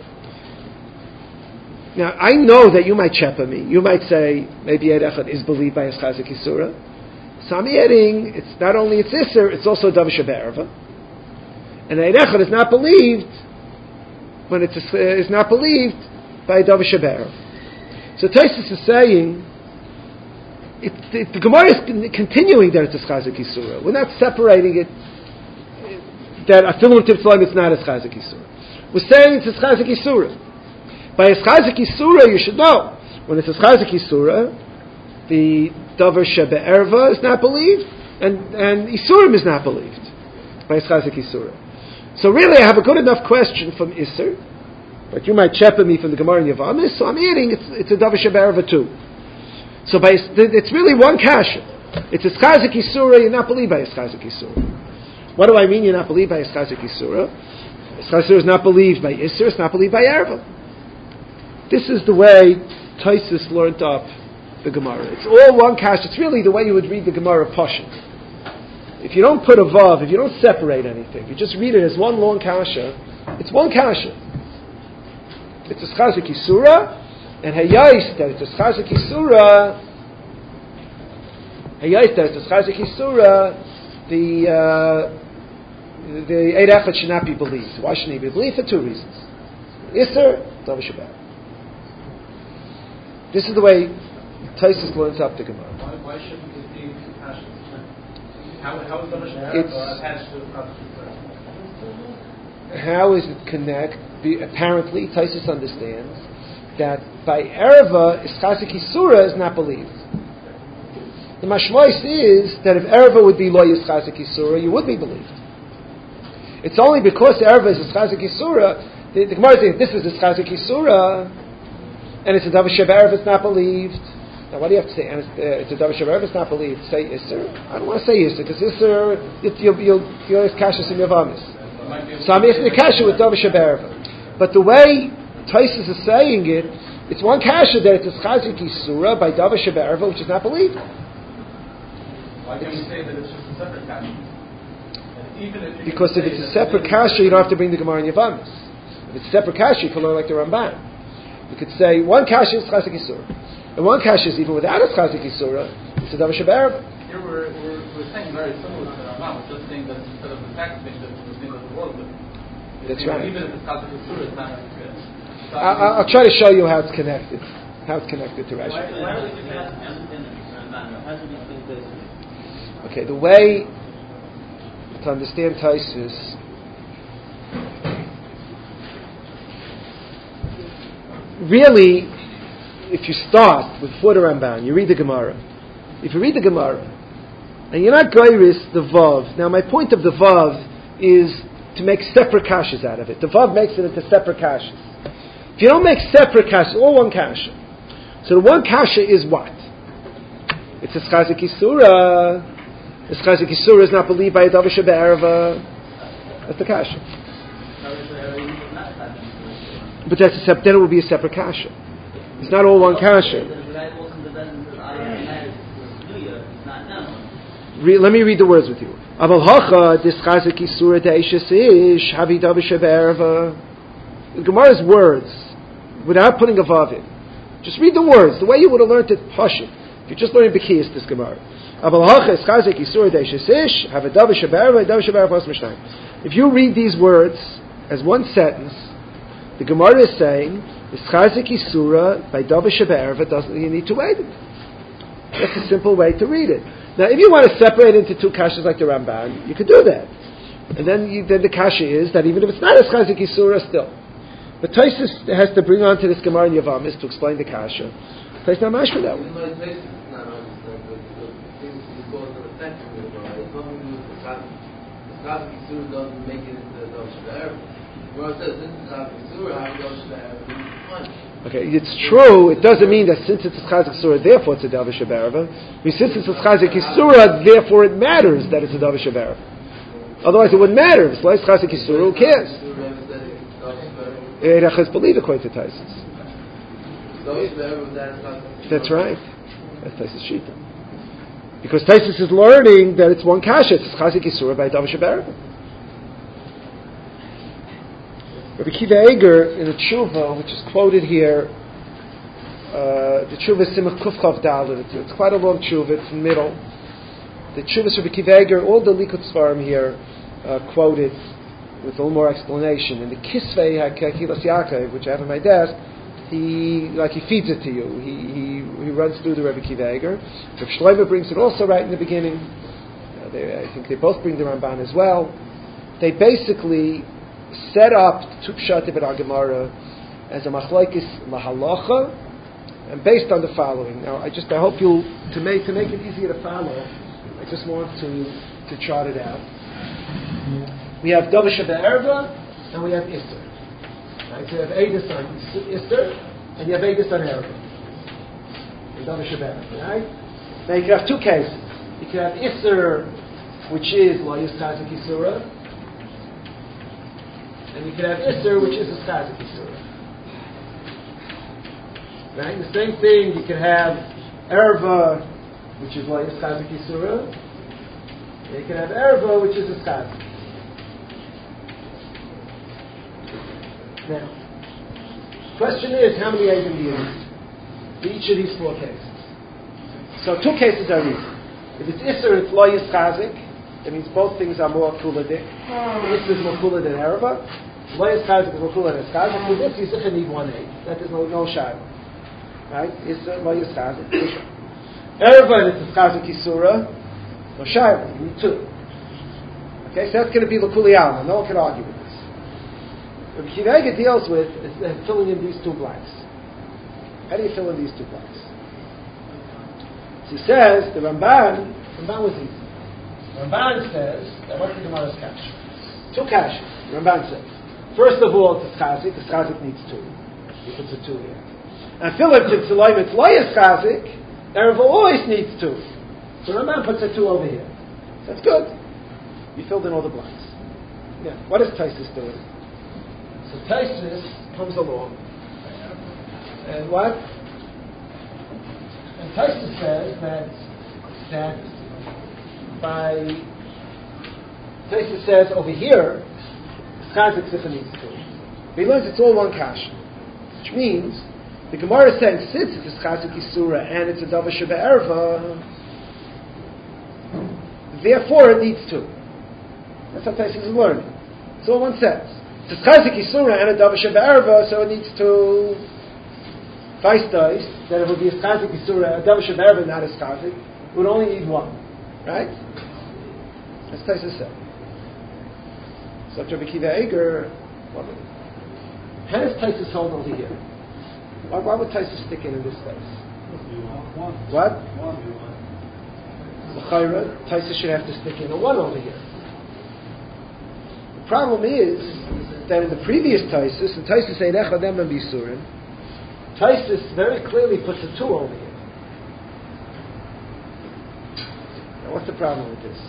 Now, I know that you might chepa me. You might say maybe Eid Echad is believed by his chazik Yisura. So I'm adding, it's not only it's Isser, it's also davar shebe'erva. And Eid Echad is not believed when it's uh, is not believed by davar shebe'erva. So Taisus is saying it, it, the Gemara is continuing that it's a chazik Yisura. We're not separating it that afilum tivtzalim it's not a chazik Yisura. We're saying it's a chazik Yisura. By a chazik Yisura, you should know when it's a chazik Yisura, the davar shebe'erva is not believed, and and Isurim is not believed by a chazik Yisura. So really, I have a good enough question from Isser, but you might chepa me from the Gemara in Yavamis, so I'm adding it's, it's a Davar Shebe'erva too. So by, it's really one kasha. It's a Skazik Isura, you're not believed by a Skazik Isura. What do I mean you're not believed by a Skazik Isura? Skazik Isura is not believed by Isser, it's not believed by Erva. This is the way Taisus learned up the Gemara. It's all one kasha. It's really the way you would read the Gemara Pashut. If you don't put a vav, if you don't separate anything, you just read it as one long kasha, it's one kasha. It's a Skazik Isura, and Hayais that it's a Chazik Isura, Hayais that it's a Chazik Isura, the uh, the Eid Echad should not be believed. Why shouldn't he be believed? For two reasons. Isser, Davar Shebe'erva. This is the way Taisus learns up the Gemara. Why, why shouldn't it be compassion? How, how is Davar Shebe'erva attached to Chazik? How is it connect? The, apparently, Taisus understands that by Erva, Chazik Isura is not believed. The mashmois is that if Erva would be lo Chazik Isura, you would be believed. It's only because Erva is Chazik Isura, the, the Gemara is saying this is Chazik Isura, and it's a Davar Shebe'erva, it's not believed. Now, what do you have to say? And it's, uh, it's a Davar Shebe'erva, it's not believed. Say Isser. I don't want to say Isser because Isser, you'll you'll you'll ask Kashas in Yavamis. So I'm asking the Kasha with Davar Shebe'erva. But the way Taisus is saying it, it's one kasha that it's a Chazik Isura by Davar Shebe'erva, which is not believed. Why can't we say that it's just a separate kasha? Even if because if it's a separate kasha, you don't have to bring the Gemara in Yavamis. If it's a separate kasha, you can learn like the Ramban. You could say one kasha is Chazik Isura, and one kasha is even without a Chazik Isura, it's a Davar Shebe'erva. Here we're, we're, we're saying very similar to the Ramban. We're just saying that instead of the fact thing, that the thing of the world. That's right. Even if it's Chazik Isura, it's not. I'll, I'll try to show you how it's connected. How it's connected to Rashi. Why, why are we understand the How should we think this? Okay, the way to understand Taisus, really, if you start with Fur Ramban, you read the Gemara. If you read the Gemara, and you're not goyris the Vav. Now, my point of the Vav is to make separate kashas out of it. The Vav makes it into separate kashas. If you don't make separate kashas, all one kasha. So the one kasha is what? It's a Chazik Isura. The Chazik Isura is not believed by a Davar Shebe'erva. That's the kasha. But that's a sep- then it will be a separate kasha. It's not all one kasha. Re- let me read the words with you. Aval hacha this Chazik Isura de'ishes ish havi Davar Shebe'erva. The Gemara's words, without putting a vav in, just read the words the way you would have learned it pashut. If you're just learning Bekiyas, this Gemara. Aval hacha is Chazik Isura de'ishes ish havi Davar Shebe'erva Davar Shebe'erva pas mishnayim. If you read these words as one sentence, the Gemara is saying this Chazik Isura by Davar Shebe'erva doesn't. You need to wait it. That's a simple way to read it. Now, if you want to separate it into two kashas like the Ramban, you could do that. And then, you, then the kasha is that even if it's not a Chazik Isura, still. But Taisus has to bring on to this Gemara in Yavamis to explain the kasha. Taisus not mash for that one. Okay, it's true. It doesn't mean that since it's a Chazik Isura, therefore it's a Davar Shebe'erva. I mean, since it's a Chazik Isura, therefore it matters that it's a Davar Shebe'erva. Otherwise, it wouldn't matter. If it's like Chazik Isura, who cares? Eid Echad is believed according to Taisus. That's right. That's Taisus Shita. Because Taisus is learning that it's one kasha. It's Chazik Isura by Davar Shebe'erva. Rabbi Kiva Eger in the Tshuva, which is quoted here, uh, the Tshuva is Simach Kufchav Dalet. It's, it's quite a long Tshuva. It's in the middle. The Tshuva is Rabbi Kiva Eger. All the Likut Svarim here uh, quoted with a little more explanation. In the Kisvei HaKehilas Yaakov, which I have on my desk, he like he feeds it to you. He he, he runs through the Rabbi Kiva Eger. Rav Shlomo brings it also right in the beginning. Uh, they, I think they both bring the Ramban as well. They basically set up two pshatim in our Gemara as a machlokes lahalacha, and based on the following. Now, I just I hope you to make to make it easier to follow. I just want to to chart it out. we have Davar Shebe'erva, and we have Isser. Right? So you have Eidus on Isser, and you have Eidus on Erva. And Davar Shebe'erva, right? Now you can have two cases. You can have Isser, which is Lo Yischazik Yisura, and you can have Isser, which is Yischazik Yisura. Right? The same thing, you can have Erva, which is Lo Yischazik Yisura, and you can have Erva, which is Yischazik. Now, question is, how many Eidim do you need for each of these four cases? So two cases are easy. If it's Isser, it's Lo Yischazik. That means both things are more kuladik. Isser is more kula than Erva. Lo Yischazik is more kula than Yischazik. For this, you simply need one Eid. That is no no shayla. Right? Isser, Lo Yischazik. Erva, and it's Yischazik Yisura. No shayla. You need two. Okay, so that's going to be L'Kuli Alma. No one can argue with this. What Kiva Eiger deals with is uh, filling in these two blanks. How do you fill in these two blanks? So he says, the Ramban, Ramban was easy. Ramban says, that what's the Gemara's cash? Two cash. Ramban says, first of all, it's Chazik. The Chazik needs two. He puts a two here. And Philip to Tzilayim, it's Loyas Chazik. Erev always needs two. So Ramban puts a two over here. That's good. You filled in all the blanks. Yeah. What is Taisus doing? So Taisus comes along. And what? And Taisus says that that by Taisus says over here, Chazik Sifa needs two. He learns it's all one kash, which means the Gemara is saying since it's a Chazik Yisura and it's a Davar Shebe'erva, therefore it needs two. That's how Taisus is learning. It's all one says. It's a Chazik Yisura and a Davar Shebe'erva, so it needs two. Vice dice, that it would be a Chazik Yisura, a Davar Shebe'erva, not a Chazik, it would only need one. Right? That's Taisus said. So Rabbi Kiva Eiger, how does Taisus hold over here? Why, why would Taisus stick in in this space? What? L'chayra, Taisus should have to stick in a one over here. The problem is that in the previous Taisus, in Taisus Eirech Adam and Bisurim, Taisus very clearly puts a two over here. Now, what's the problem with this?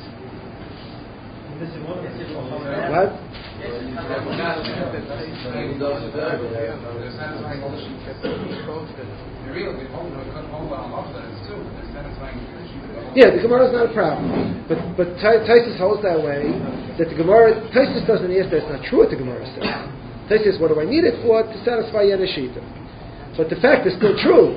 What? Yeah, the Gemara is not a problem, but but Taisus holds that way that the Gemara Taisus doesn't ask that it's not true what the Gemara says. Taisus says, what do I need it for? To satisfy Yedashita. But the fact is still true.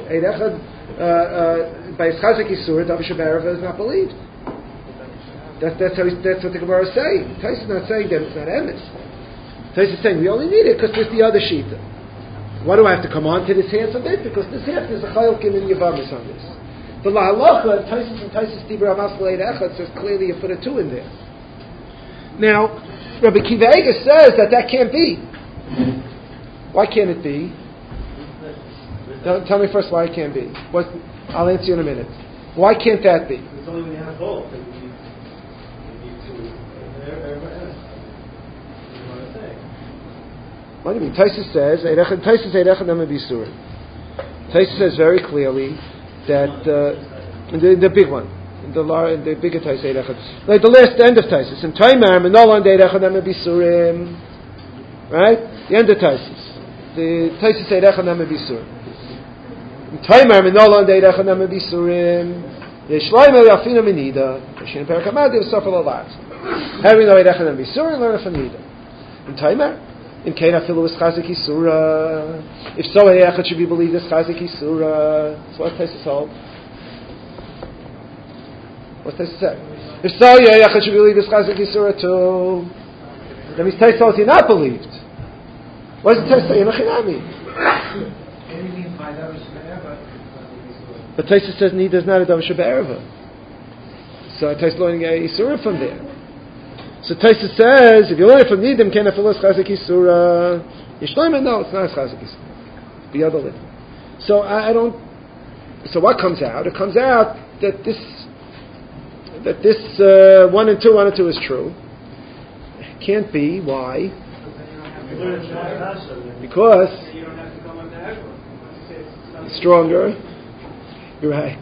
By Chazik Yisur, Davar Shebe'erva is not believed. That's that's, how that's what the Gemara is saying. Taisus is not saying that it's not emes. Taisus is saying we only need it because there's the other shita. Why do I have to come on to this handsome bit? Because this half is a chayilkin in Yavamis on this. The lahalacha, Taisus and Taisus Dibra Amas Leid Echad says clearly you put a two in there. Now, Rabbi Kiva Eiger says that that can't be. Why can't it be? Tell, tell me first why it can't be. What? I'll answer you in a minute. Why can't that be? It's only when you have both. What do you mean? Taisus says, Taisus Eirech Adam Bisurim. Taisus says very clearly that uh, the, the big one, the the bigger Taisus Eirech, like the last end of Taisus, in Taimar Menolan Eirech Adam Bisurim, right? The end of Taisus, the Taisus Eirech Adam Bisurim. In Taimar Menolan Eirech Adam Bisurim, Yeshlayim El Yafina Menida, Yeshin Perikamad Yosaf El Alat. Having no Eirech Adam Bisurim, learn from Nida. In Taimar. In Kain Afilu is Chazik Yisura. If so, Eichad should be believed as Chazik Yisura. So what Taisus hold? What Taisus say? If so, Eichad should be believed as Chazik Yisura too. That means Taisus holds you're not believed. What does Taisus say? Yemachinami. But Taisus says Nida is not a Davar Shebe'erva. So Taisus learning Yisura from there. So Taisus says, if you learn it from Nidim, can Afilas Chazik Yisura? Yishloim, no, it's not Chazik Yisura. The other lid. So I, I don't. So what comes out? It comes out that this that this uh, one and two, one and two is true, Can't be. Why? You learn it's not kasha, then. Because You don't have to come on the Hagla. it's stronger. You're right.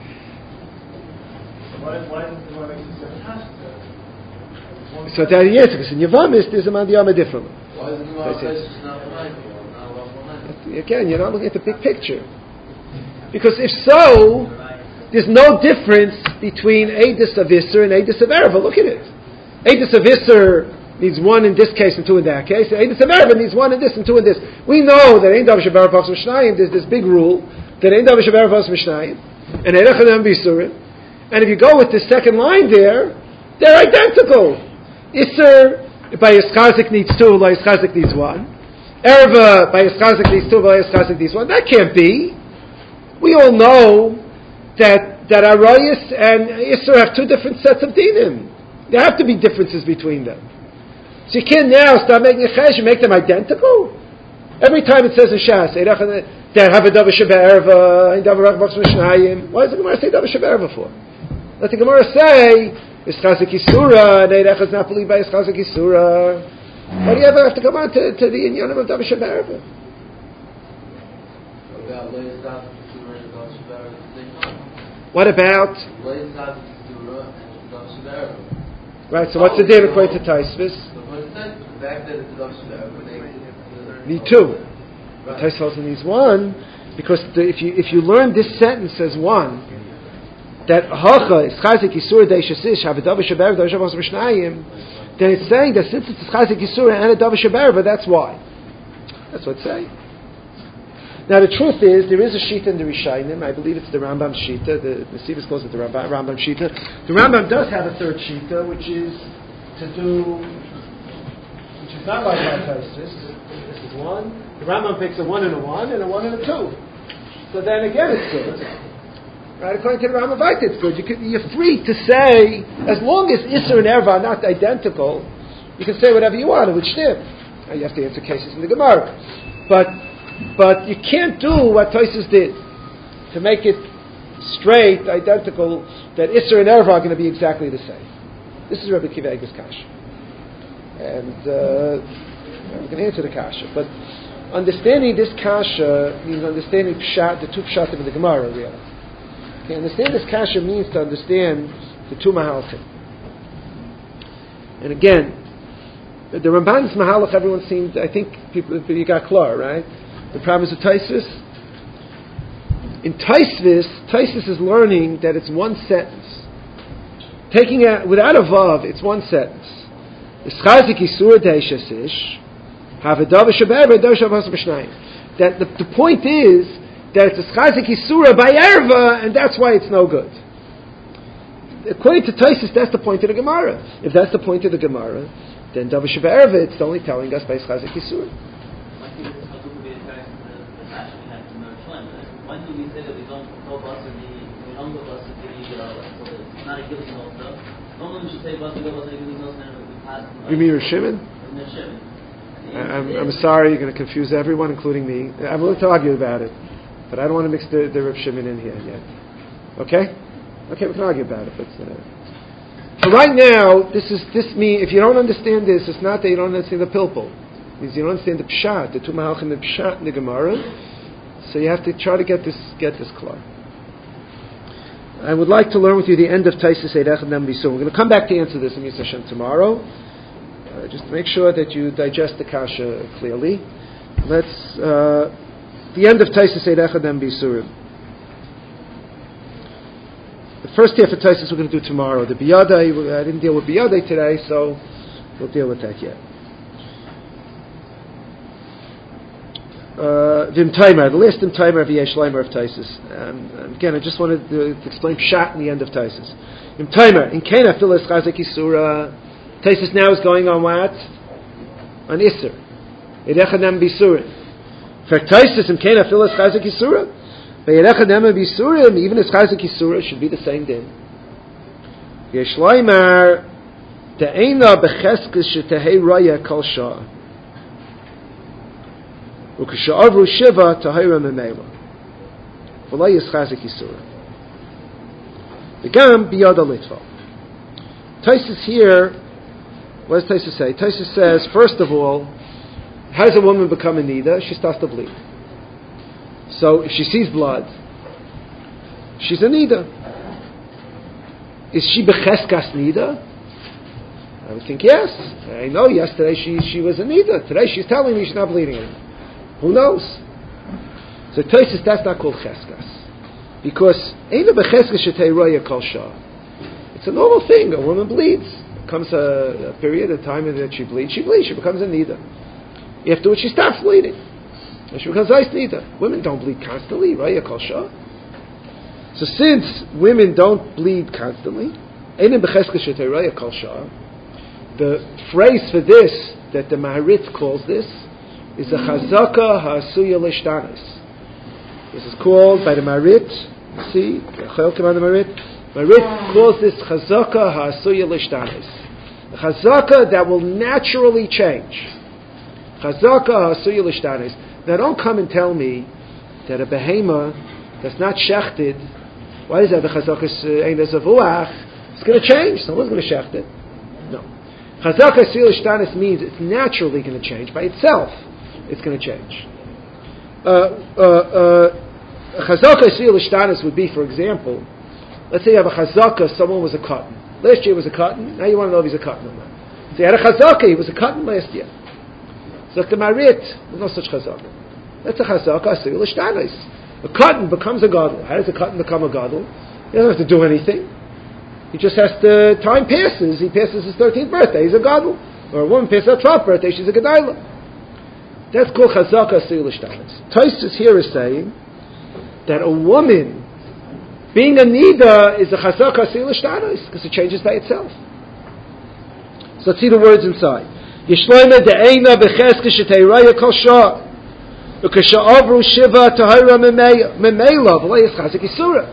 Why, why does the one make it so kasha? So that yes, because in Yavamis there's a mandiyama differently. Why is the Gemara Taisus not one ninety? Again, you're not looking at the big picture. Because if so, there's no difference between Eidus of Isser and Eidus of Erva. Look at it. Eidus of Isser needs one in this case and two in that case. And Eidus of Erva needs one in this and two in this. We know that Ein Davar Sheber Pachs Mishnayim, there's this big rule that Ein Davar Sheber Pachs Mishnayim and Eirechadam Bisurim. And if you go with the second line there, they're identical. Isser by Yischazik needs two, by Yischazik needs one. Erva by Yischazik needs two, by Yischazik needs one. That can't be. We all know that that Arayis and Isser have two different sets of dinim. There have to be differences between them. So you can't now start making a chesh and make them identical. Every time it says in Shas, that have a davar shebe'erva, and davar rachbach mishnayim. Why does the Gemara say davar shebe'erva for? Let the Gemara say, Yischazik Yisura, and Eirech is not believed by Yischazik Yisura. Why do you ever have to come on to, to the inyanim of davar shebe'erva? About Leis Davar Shura and Davar Shebe'erva at the same time. What about? Leis Davar Shura and Davar Shebe'erva. Right, so what's the din according to Taisvis? The fact that it's Davar Shebe'erva, they Need two. But Taisvis also needs one, because the, if you if you learn this sentence as one, that Hacha is Chazik Yisur Deishasish have a Davar Shebe'erva, Davar Shebe'erva Mishnayim, then it's saying that since it's Chazik Yisur and a Davar Shebe'erva, that's why. That's what it's saying. Now the truth is, there is a Shita in the Rishayim. I believe it's the Rambam Shita. The the Sivas calls it the Rambam, Rambam Shita. The Rambam does have a third Shita, which is to do, which is not like my Taisus. This is one. The Rambam picks a one and a one, and a one and a two. So then again, it's good. Right? According to the Rambam, it's good. You could, you're free to say, as long as Isser and Erva are not identical, you can say whatever you want. It would stem. You have to answer cases in the Gemara, but. But you can't do what Tosfos did to make it straight, identical, that Isser and Erva are going to be exactly the same. This is Rabbi Akiva Eiger's kasha. And uh, I'm going to answer the kasha. But understanding this kasha means understanding pshat, the two pshatim in the Gemara, really. Okay, understand this kasha means to understand the two mahalchim. And again, the Ramban's mahalach, everyone seemed, I think people, you got klar, right? The problem is with Taisvis. In Taisvis, Taisvis is learning that it's one sentence. Taking it without a vav, it's one sentence. Ischazik Yisur Deishasish, have a davar shebe'erva, davar shebe'erva mishnayim. That the, the point is that it's Ischazik Yisura by Erva, and that's why it's no good. According to Taisvis, that's the point of the Gemara. If that's the point of the Gemara, then davar shebe'erva, it's only telling us by Ischazik Yisura. When do we say that we don't go bus in the, we don't go bus in the, uh, it's not a guilty also. Normally we should say bus and go bus in the guilty also, and we pass. You mean Rav Shimon? Rav Shimon. I'm, I'm sorry, you're going to confuse everyone, including me. I'm willing to argue about it, but I don't want to mix the, the Rav Shimon in here yet. Okay? Okay, we can argue about it, but... Uh, so right now, this is, this mean, if you don't understand this, it's not that you don't understand the pilpul. It means you don't understand the pshat, the two mahalchim, the pshat in the Gemara. So you have to try to get this get this clear. I would like to learn with you the end of Taisus Eirech and Nembi soon. We're going to come back to answer this in Yisrael Hashem tomorrow. Uh, just to make sure that you digest the kasha clearly. Let's uh, the end of Taisus Eirech and Nembi Surim. The first half of Taisus we're going to do tomorrow. The Biyadai, I didn't deal with Biyadai today, so we'll deal with that yet. Vim Taimer, the last Vim Taimer of Yesh Leimer of Taisus. Um, again, I just wanted to, to explain Pshat in the end of Taisus. Vim Taimer, in Kena Philis Chazik Yisura, Taisus now is going on what? On Isser. Erechanem Bisurim. For Taisus, in Kena Philis Chazik Yisura, but Erechanem Bisurim, even as Chazik Yisura, should be the same din. Yesh Leimer, De'ena Becheskes Shetehei Raya Kol Shah. Ukasha'avru Shiva Tahira Memela. V'lay Yischazik Yisura. Begam Biyada Litva. Taisus here What does Tosfos say? Tosfos says, first of all, how does a woman become a nida? She starts to bleed. So if she sees blood, she's a nida. Is she becheskas nida? I would think yes. I know yesterday she, she was a nida. Today she's telling me she's not bleeding anymore. Who knows? So Tosfos, that's not called cheskas. Because eina becheskas shetei roya kol shah. It's a normal thing. A woman bleeds. Comes a, a period of time that she bleeds. She bleeds. She becomes a nida. Afterwards, she stops bleeding. And she becomes ice nida. Women don't bleed constantly, right? Kol shah. So since women don't bleed constantly, eina becheskas shetei roya kol shah. The phrase for this that the Maharit calls this is a chazaka ha'asuya l'shtanis. This is called by the Maharit. You see, Chelkim on the Maharit. Maharit calls this chazaka ha'asuya l'shtanis. A chazaka that will naturally change. Chazaka ha'asuya l'shtanis. Now don't come and tell me that a behema that's not shechted, why is that the chazaka ein zavuach? It's going to change. Someone's going to shecht it. No. Chazaka ha'asuya l'shtanis means it's naturally going to change by itself. It's going to change. Uh, uh, uh, chazaka ha'asuya l'shtanis would be, for example, let's say you have a chazaka, someone was a cotton. Last year was a cotton, now you want to know if he's a cotton or not. So you had a chazaka, he was a cotton last year. So the Marit, there's no such chazaka. That's a chazaka, ha'asuya l'shtanis. A cotton becomes a gadol. How does a cotton become a gadol? He doesn't have to do anything. He just has to, time passes, he passes his thirteenth birthday, he's a gadol. Or a woman passes her twelfth birthday, she's a gedayla. That's called chazaka ha'asuya l'shtanis. Tosfos here is saying that a woman being a nida is a chazaka ha'asuya l'shtanis because it changes by itself. So let's see the words inside. Yishloime de'eina b'cheska shetei raya kol shah v'kasha'avru shiva tahira memela v'lo yischazik yisura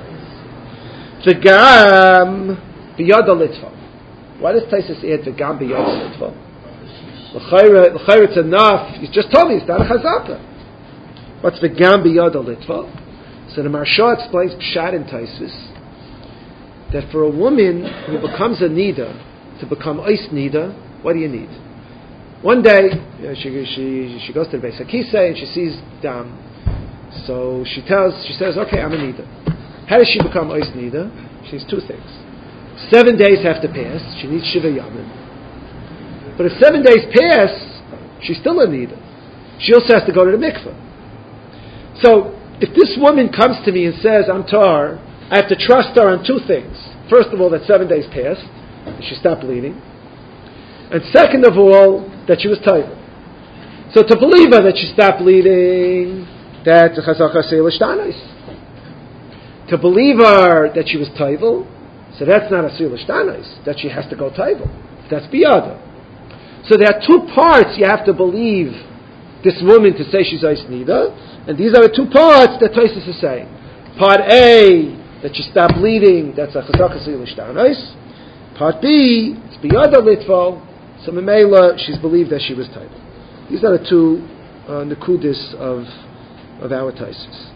v'gam b'yada litva. Why does Tosfos add v'gam b'yada litva? L'chayra it's enough. You just told me it's not a chazaka. What's v'gam b'yada litva? So the Maharsha explains Pshat in Tosfos that for a woman who becomes a nida, to become ice nida, what do you need? One day, you know, she, she she goes to the Beis HaKisei and she sees dam. So she tells, she says, okay, I'm a nida. How does she become ice nida? She needs two things. Seven days have to pass. She needs shiva yamin. But if seven days pass, she's still a nida. She also has to go to the mikveh. So if this woman comes to me and says, I'm tar, I have to trust her on two things. First of all, that seven days passed, and she stopped bleeding. And second of all, that she was taiva. So to believe her that she stopped bleeding, that's a chazaka ha'asuya l'shtanis. To believe her that she was taiva, so that's not a ha'asuya l'shtanis, that she has to go taiva. That's biyada. So there are two parts you have to believe this woman to say she's ice nida, and these are the two parts that Tosfos is saying. Part A, that she stopped bleeding, that's a chazaka ha'asuya l'shtanis. Part B, it's biyada litvo, so memela, she's believed that she was taiva. These are the two uh, nekudis of of our Tosfos.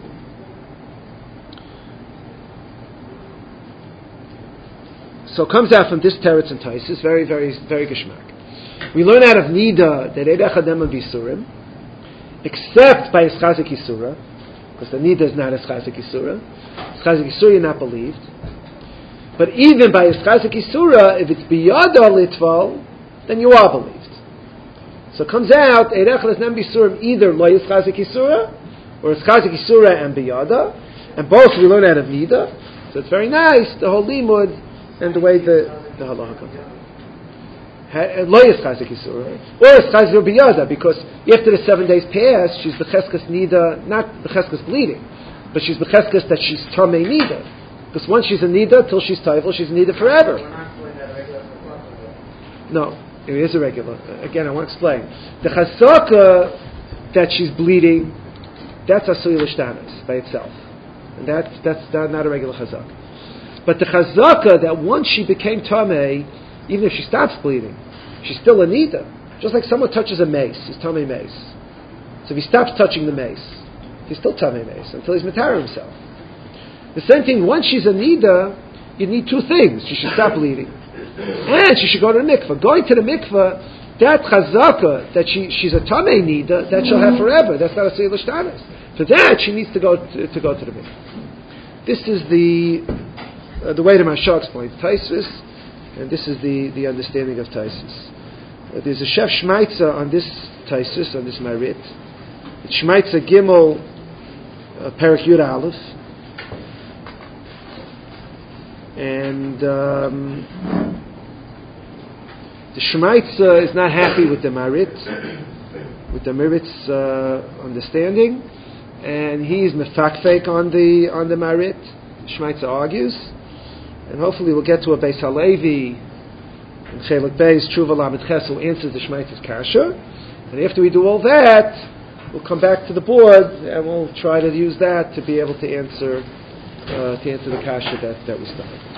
So it comes out from this teretz and Tosfos, very, very, very geshmak. We learn out of nida that eid echadem bisurim, except by eschazik isura, because the nida is not eschazik isura. Eschazik isura, you're not believed. But even by eschazik isura, if it's biyada litval, then you are believed. So it comes out eid echadem bisurim either lo eschazik isura or eschazik isura and biyada, and both we learn out of nida. So it's very nice the whole limud and the way the the halacha comes out. Lo yischazik yisura, or yischazik biyada, because after the seven days pass, she's becheskas nida, not becheskas bleeding, but she's becheskas that she's tamei nida. Because once she's a nida, till she's taival, she's a nida forever. No, it is a regular. Again, I want to explain. The chazaka that she's bleeding, that's ha'asuya l'shtanis by itself, and that's that's not a regular chazaka. But the chazaka that once she became tamei, even if she stops bleeding, she's still a nida. Just like someone touches a mace, he's tamei mace. So if he stops touching the mace, he's still tamei mace until he's matar himself. The same thing, once she's a nida, you need two things. She should stop bleeding. and she should go to the mikveh. Going to the mikveh, that chazaka, that she, she's a tamei nida, that she'll have forever. That's not a seil shtanis. For that, she needs to go to, to go to the mikveh. This is the uh, the way the Mashal explains Taisus, and this is the, the understanding of Taisus. Uh, there's a Chef Shmaitza on this Taisus, on this Marit. It's Shmaitza Gimel, uh, Perek Yud Aleph. And um, the Shmaitza is not happy with the Marit, with the Marit's uh, understanding, and he's mefakfek on the on the Marit. Shmaitza argues, and hopefully we'll get to a Beis Halevi and Chelik Beis Tshuva Lamed Ches who answers the Shmaitza's kasha. And after we do all that, we'll come back to the board and we'll try to use that to be able to answer uh, to answer the kasha that that we started.